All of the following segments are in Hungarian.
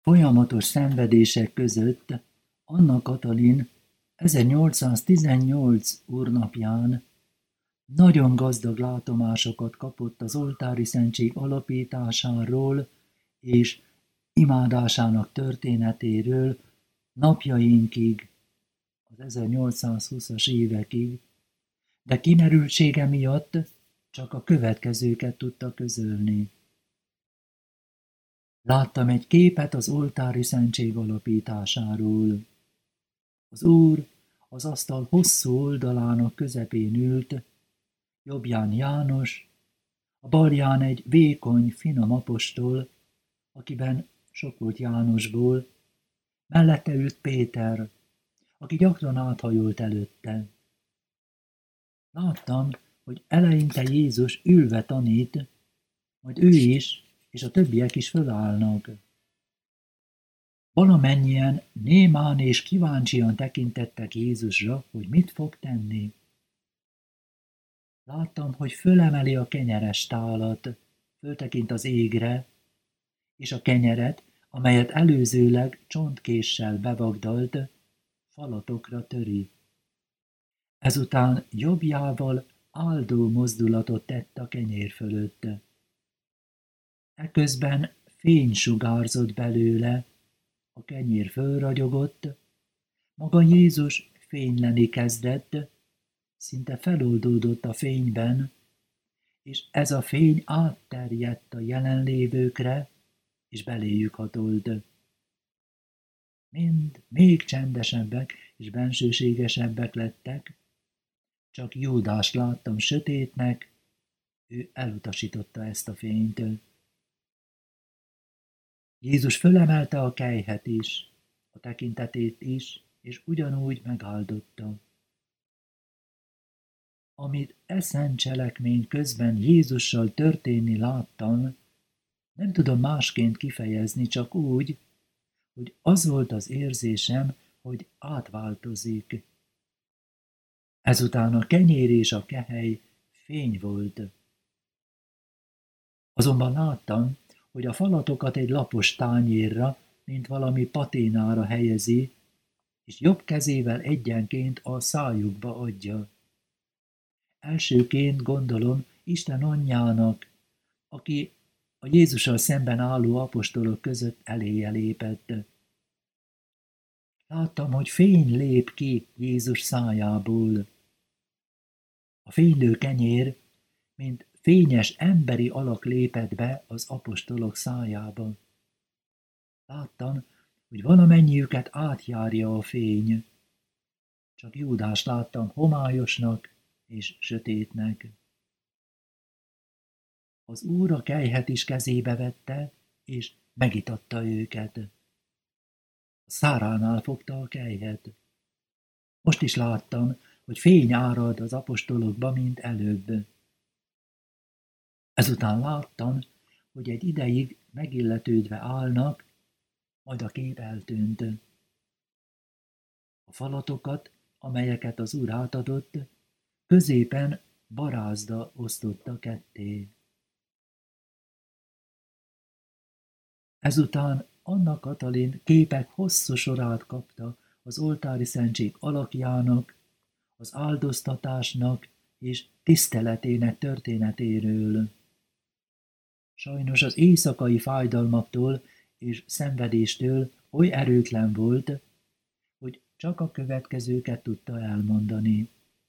Folyamatos szenvedések között Anna Katalin 1818 úrnapján nagyon gazdag látomásokat kapott az oltári szentség alapításáról és imádásának történetéről napjainkig, az 1820-as évekig, de kimerültsége miatt csak a következőket tudta közölni. Láttam egy képet az oltári szentség alapításáról. Az úr az asztal hosszú oldalának közepén ült, jobbján János, a balján egy vékony, finom apostol, akiben sok volt Jánosból, mellette ült Péter, aki gyakran áthajolt előtte. Láttam, hogy eleinte Jézus ülve tanít, majd ő is, és a többiek is fölállnak. Valamennyien némán és kíváncsian tekintettek Jézusra, hogy mit fog tenni. Láttam, hogy fölemeli a kenyeres tálat, föltekint az égre, és a kenyeret, amelyet előzőleg csontkéssel bevagdalt, falatokra töri. Ezután jobbjával áldó mozdulatot tett a kenyér fölött. Eközben fény sugárzott belőle, a kenyér fölragyogott, maga Jézus fényleni kezdett, szinte feloldódott a fényben, és ez a fény átterjedt a jelenlévőkre, és beléjük hatolt. Mind még csendesebbek és bensőségesebbek lettek, csak Júdást láttam sötétnek, ő elutasította ezt a fényt. Jézus fölemelte a kelyhet is, a tekintetét is, és ugyanúgy megáldotta. Amit szent cselekmény közben Jézussal történni láttam, nem tudom másként kifejezni, csak úgy, hogy az volt az érzésem, hogy átváltozik. Ezután a kenyér és a kehely fény volt. Azonban láttam, hogy a falatokat egy lapos tányérra, mint valami paténára helyezi, és jobb kezével egyenként a szájukba adja. Elsőként gondolom Isten anyjának, aki a Jézussal szemben álló apostolok között eléje lépett. Láttam, hogy fény lép ki Jézus szájából. A fénylő kenyér, mint fényes emberi alak lépett be az apostolok szájába. Láttam, hogy valamennyiüket átjárja a fény. Csak Júdást láttam homályosnak és sötétnek. Az úr a kelyhet is kezébe vette, és megitatta őket. A száránál fogta a kelyhet. Most is láttam, hogy fény árad az apostolokba, mint előbb. Ezután láttam, hogy egy ideig megilletődve állnak, majd a kép eltűnt. A falatokat, amelyeket az úr átadott, középen barázda osztotta ketté. Ezután Anna Katalin képek hosszú sorát kapta az oltári szentség alakjának, az áldoztatásnak és tiszteletének történetéről. Sajnos az éjszakai fájdalmaktól és szenvedéstől oly erőtlen volt, hogy csak a következőket tudta elmondani.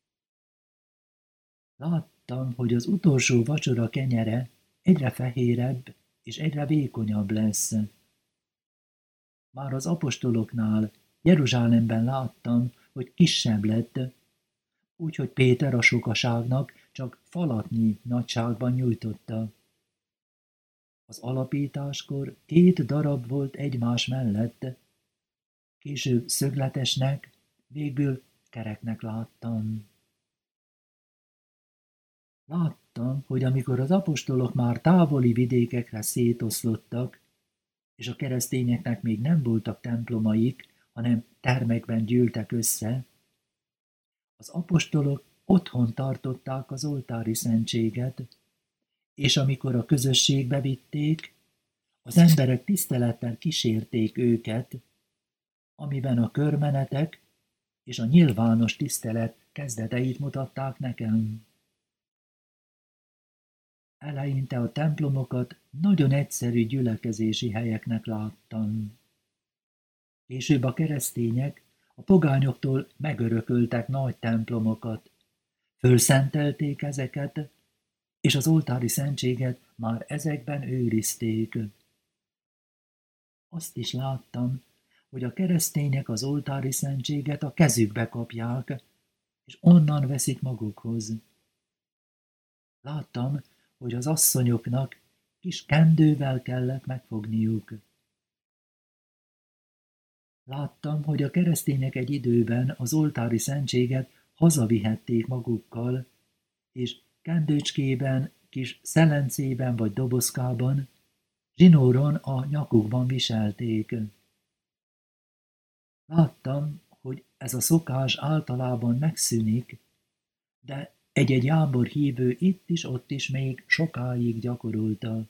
Láttam, hogy az utolsó vacsora kenyere egyre fehérebb és egyre vékonyabb lesz. Már az apostoloknál, Jeruzsálemben láttam, hogy kisebb lett, úgyhogy Péter a sokaságnak csak falatnyi nagyságban nyújtotta. Az alapításkor 2 darab volt egymás mellett, később szögletesnek, végül kereknek láttam. Láttam, hogy amikor az apostolok már távoli vidékekre szétoszlottak, és a keresztényeknek még nem voltak templomaik, hanem termekben gyűltek össze, az apostolok otthon tartották az oltári szentséget, és amikor a közösségbe vitték, Az emberek tisztelettel kísérték őket, amiben a körmenetek és a nyilvános tisztelet kezdeteit mutatták nekem. Eleinte a templomokat nagyon egyszerű gyülekezési helyeknek láttam. Később a keresztények a pogányoktól megörököltek nagy templomokat, fölszentelték ezeket, és az oltári szentséget már ezekben őrizték. Azt is láttam, hogy a keresztények az oltári szentséget a kezükbe kapják, és onnan veszik magukhoz. Láttam, hogy az asszonyoknak kis kendővel kellett megfogniuk. Láttam, hogy a keresztények egy időben az oltári szentséget hazavihették magukkal, és kendőcskében, kis szelencében vagy dobozkában, zsinóron a nyakukban viselték. Láttam, hogy ez a szokás általában megszűnik, de egy-egy jámbor hívő itt is, ott is még sokáig gyakorolta.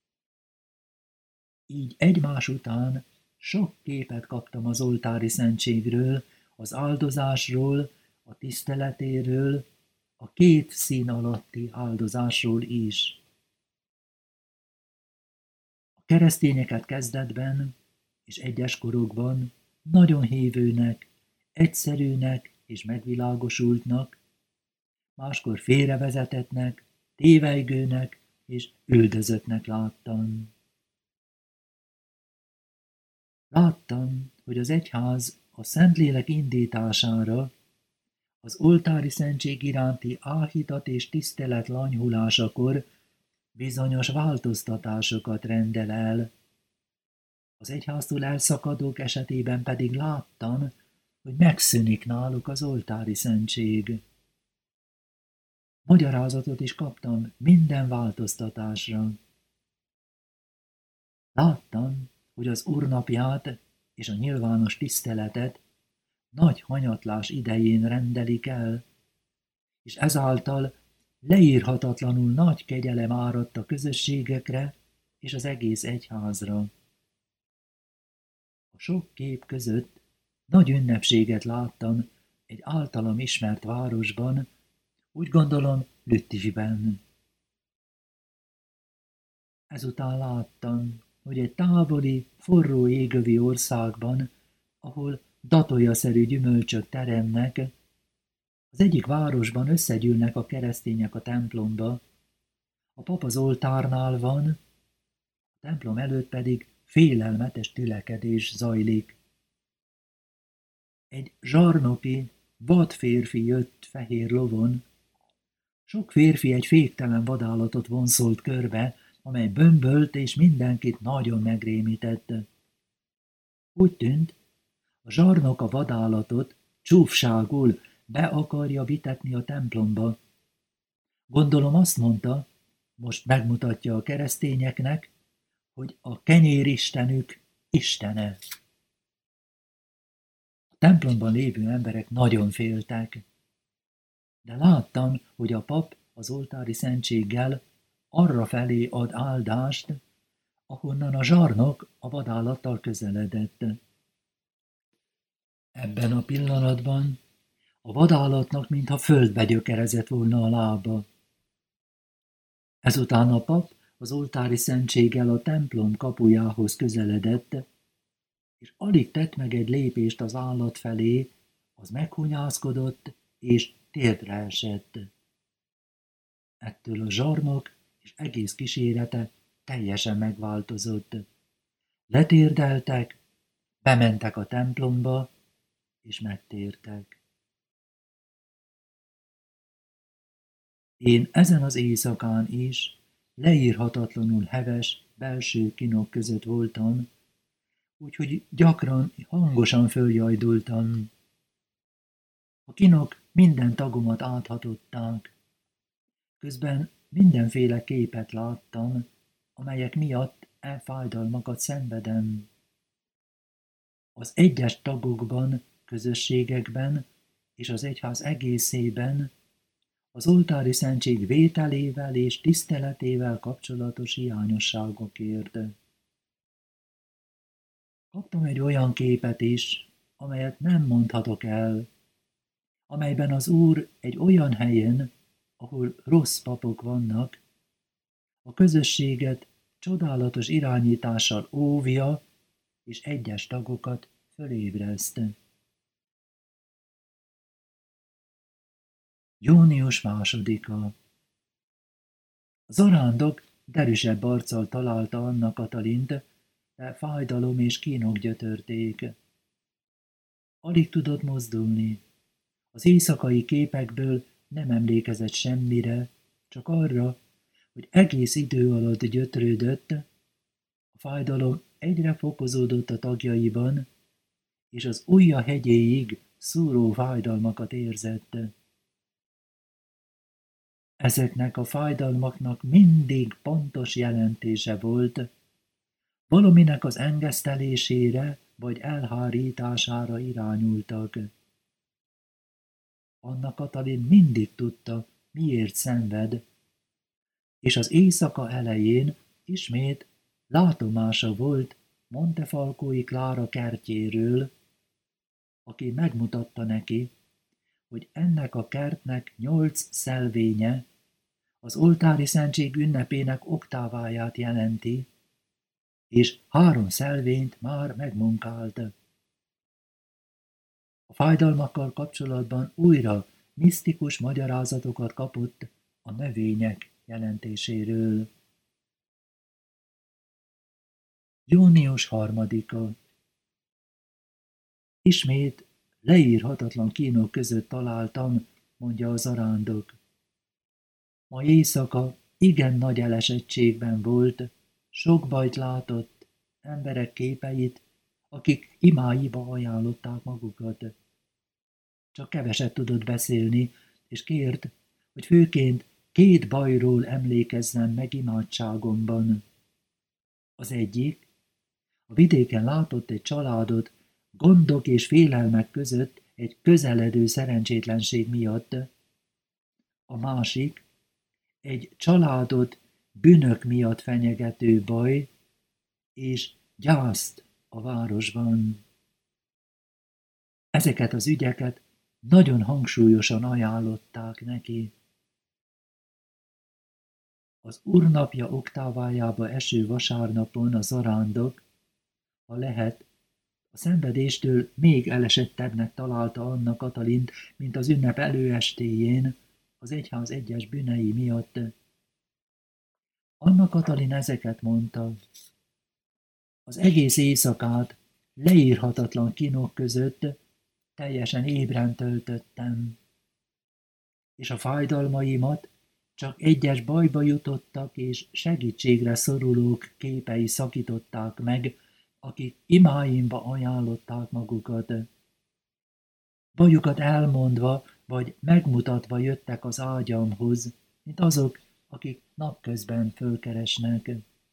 Így egymás után sok képet kaptam az oltári szentségről, az áldozásról, a tiszteletéről, a két szín alatti áldozásról is. A keresztényeket kezdetben és egyes korokban nagyon hívőnek, egyszerűnek és megvilágosultnak, máskor félrevezetettnek, tévelygőnek és üldözöttnek láttam. Láttam, hogy az egyház a Szentlélek indítására, az oltári szentség iránti áhítat és tisztelet lanyhulásakor bizonyos változtatásokat rendel el. Az egyháztól elszakadók esetében pedig láttam, hogy megszűnik náluk az oltári szentség. Magyarázatot is kaptam minden változtatásra. Láttam, hogy az úrnapját és a nyilvános tiszteletet nagy hanyatlás idején rendelik el, és ezáltal leírhatatlanul nagy kegyelem áradt a közösségekre és az egész egyházra. A sok kép között nagy ünnepséget láttam egy általam ismert városban, úgy gondolom Lüttisben. Ezután láttam, hogy egy távoli, forró égövi országban, ahol datoljaszerű gyümölcsök teremnek, az egyik városban összegyűlnek a keresztények a templomba, a pap az oltárnál van, a templom előtt pedig félelmetes tülekedés zajlik. Egy zsarnoki, vad férfi jött fehér lovon, sok férfi egy féktelen vadállatot vonszolt körbe, amely bömbölt és mindenkit nagyon megrémített. Úgy tűnt, a zsarnok a vadállatot csúfságul be akarja vitetni a templomba. Gondolom azt mondta, most megmutatja a keresztényeknek, hogy a kenyéristenük istene. A templomban lévő emberek nagyon féltek, de láttam, hogy a pap az oltári szentséggel arrafelé ad áldást, ahonnan a zsarnok a vadállattal közeledett. Ebben a pillanatban a vadállatnak mintha földbe gyökerezett volna a lába. Ezután a pap az oltári szentséggel a templom kapujához közeledett, és alig tett meg egy lépést az állat felé, az meghunyászkodott és térdre esett. Ettől a zsarnok és egész kísérete teljesen megváltozott. Letérdeltek, bementek a templomba, és megtértek. Én ezen az éjszakán is leírhatatlanul heves belső kínok között voltam, úgyhogy gyakran hangosan följajdultam. A kínok minden tagomat áthatották. Közben mindenféle képet láttam, amelyek miatt fájdalmakat szenvedem. Az egyes tagokban, közösségekben és az egyház egészében az oltári szentség vételével és tiszteletével kapcsolatos hiányosságokért. Kaptam egy olyan képet is, amelyet nem mondhatok el, amelyben az Úr egy olyan helyen, ahol rossz papok vannak, a közösséget csodálatos irányítással óvja, és egyes tagokat fölébreszt. Június 2-a. A zarándok derűsebb arccal találta Anna Katalint, de fájdalom és kínok gyötörték. Alig tudott mozdulni. Az éjszakai képekből nem emlékezett semmire, csak arra, hogy egész idő alatt gyötrődött, a fájdalom egyre fokozódott a tagjaiban, és az ujja hegyéig szúró fájdalmakat érzett. Ezeknek a fájdalmaknak mindig pontos jelentése volt, valaminek az engesztelésére vagy elhárítására irányultak. Anna Katalin mindig tudta, miért szenved, és az éjszaka elején ismét látomása volt Montefalcói Klára kertjéről, aki megmutatta neki, hogy ennek a kertnek 8 szelvénye az oltári szentség ünnepének oktáváját jelenti, és 3 szelvényt már megmunkált. A fájdalmakkal kapcsolatban újra misztikus magyarázatokat kapott a növények jelentéséről. Június 3-a. Ismét leírhatatlan kínok között találtam, mondja a zarándok. Ma éjszaka igen nagy elesettségben volt, sok bajt látott, emberek képeit, akik imáiba ajánlották magukat. Csak keveset tudott beszélni, és kért, hogy főként 2 bajról emlékezzen meg imádságomban. Az egyik, a vidéken látott egy családot gondok és félelmek között egy közeledő szerencsétlenség miatt. A másik, egy családot bűnök miatt fenyegető baj és gyászt a városban. Ezeket az ügyeket nagyon hangsúlyosan ajánlották neki. Az Úrnapja oktávájába eső vasárnapon a zarándok, ha lehet, a szenvedéstől még elesettebbnek találta Anna Katalint, mint az ünnep előestéjén, az egyház egyes bűnei miatt. Anna Katalin ezeket mondta. Az egész éjszakát leírhatatlan kínok között teljesen ébren töltöttem, és a fájdalmaimat csak egyes bajba jutottak és segítségre szorulók képei szakították meg, akik imáimba ajánlották magukat. Bajukat elmondva vagy megmutatva jöttek az ágyamhoz, mint azok, akik napközben fölkeresnek.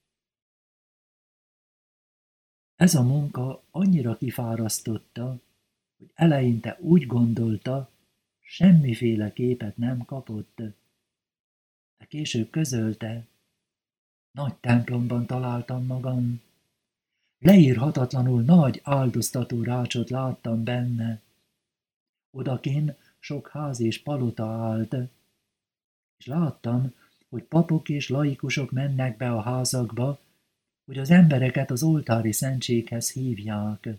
Ez a munka annyira kifárasztotta, hogy eleinte úgy gondolta, semmiféle képet nem kapott. De később közölte, nagy templomban találtam magam. Leírhatatlanul nagy áldoztató rácsot láttam benne. Odakin sok ház és palota állt, és láttam, hogy papok és laikusok mennek be a házakba, hogy az embereket az oltári szentséghez hívják.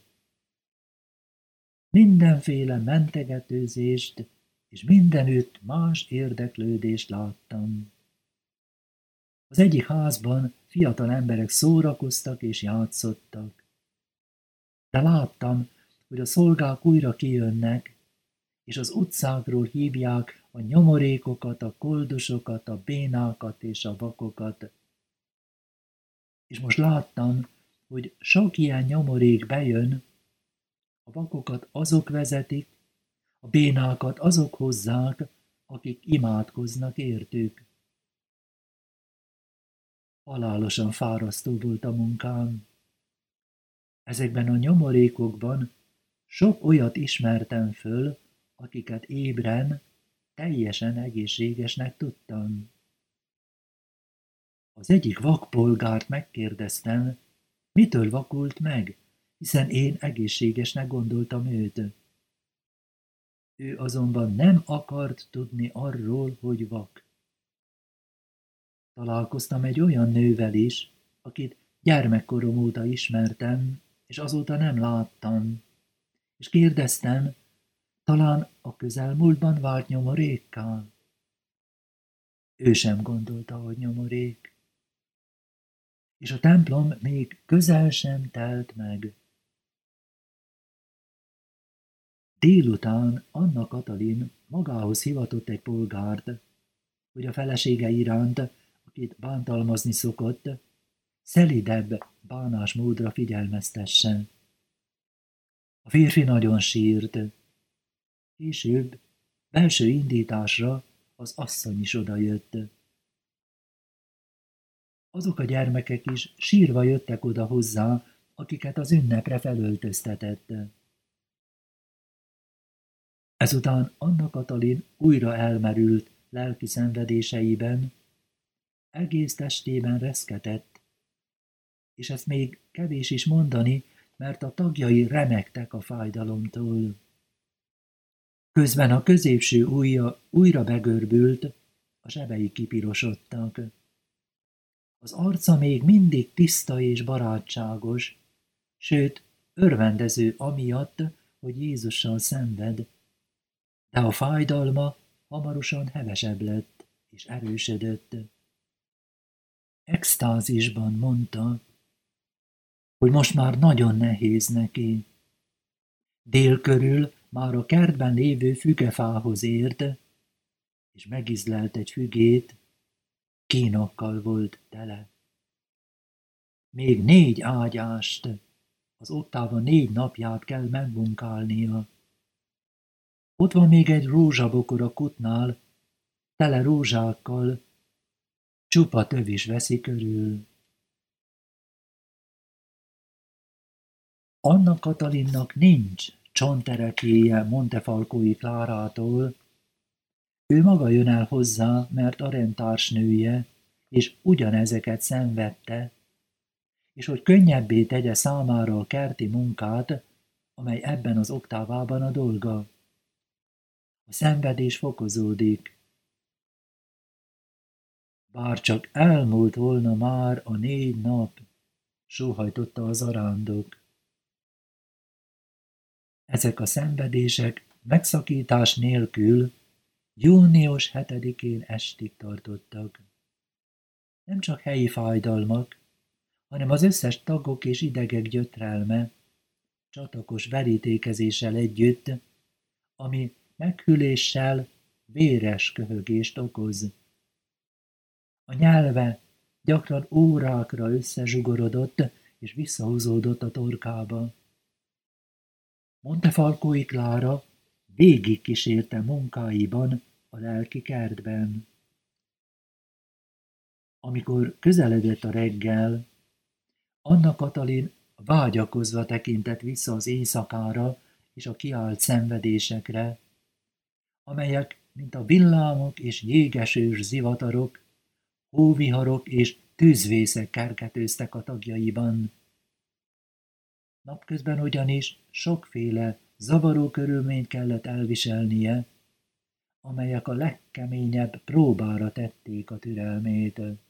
Mindenféle mentegetőzést és mindenütt más érdeklődést láttam. Az egyik házban fiatal emberek szórakoztak és játszottak. De láttam, hogy a szolgák újra kijönnek, és az utcákról hívják a nyomorékokat, a koldusokat, a bénákat és a vakokat. És most láttam, hogy sok ilyen nyomorék bejön, a vakokat azok vezetik, a bénákat azok hozzák, akik imádkoznak értük. Halálosan fárasztó volt a munkám. Ezekben a nyomorékokban sok olyat ismertem föl, akiket ébren, teljesen egészségesnek tudtam. Az egyik vakpolgárt megkérdeztem, mitől vakult meg, hiszen én egészségesnek gondoltam őt. Ő azonban nem akart tudni arról, hogy vak. Találkoztam egy olyan nővel is, akit gyermekkorom óta ismertem, és azóta nem láttam, és kérdeztem, talán a közelmúltban vált nyomorékká. Ő sem gondolta, hogy nyomorék. És a templom még közel sem telt meg. Délután Anna Katalin magához hivatott egy polgárt, hogy a felesége iránt, akit bántalmazni szokott, szelidebb bánásmódra figyelmeztesse. A férfi nagyon sírt. Később, belső indításra az asszony is odajött. Azok a gyermekek is sírva jöttek oda hozzá, akiket az ünnepre felöltöztetett. Ezután Anna Katalin újra elmerült lelki szenvedéseiben, egész testében reszketett, és ezt még kevés is mondani, mert a tagjai remegtek a fájdalomtól. Közben a középső ujja újra begörbült, a zsebei kipirosodtak. Az arca még mindig tiszta és barátságos, sőt, örvendező amiatt, hogy Jézussal szenved, de a fájdalma hamarosan hevesebb lett és erősödött. Extázisban mondta, hogy most már nagyon nehéz neki. Dél körül már a kertben lévő fügefához ért, és megizlelt egy fügét, kínokkal volt tele. Még 4 ágyást, az oktáva 4 napját kell megmunkálnia. Ott van még egy rózsabokor a kutnál, tele rózsákkal, csupa töv is veszi körül. Anna Katalinnak nincs csonterekéje Montefalcói Klárától, ő maga jön el hozzá, mert a rendtársnője, és ugyanezeket szenvedte, és hogy könnyebbé tegye számára a kerti munkát, amely ebben az oktávában a dolga. A szenvedés fokozódik. Bár csak elmúlt volna már a 4 nap, sóhajtotta az arándok. Ezek a szenvedések megszakítás nélkül június 7-én estig tartottak. Nem csak helyi fájdalmak, hanem az összes tagok és idegek gyötrelme, csatakos verítékezéssel együtt, ami meghűléssel véres köhögést okoz. A nyelve gyakran órákra összezsugorodott és visszahúzódott a torkába. Montefalcói Klára végig kísérte munkáiban a lelki kertben. Amikor közeledett a reggel, Anna Katalin vágyakozva tekintett vissza az éjszakára és a kiált szenvedésekre, amelyek, mint a villámok és jégesős zivatarok, hóviharok és tűzvészek kergetőztek a tagjaiban. Napközben ugyanis sokféle zavaró körülményt kellett elviselnie, amelyek a legkeményebb próbára tették a türelmét.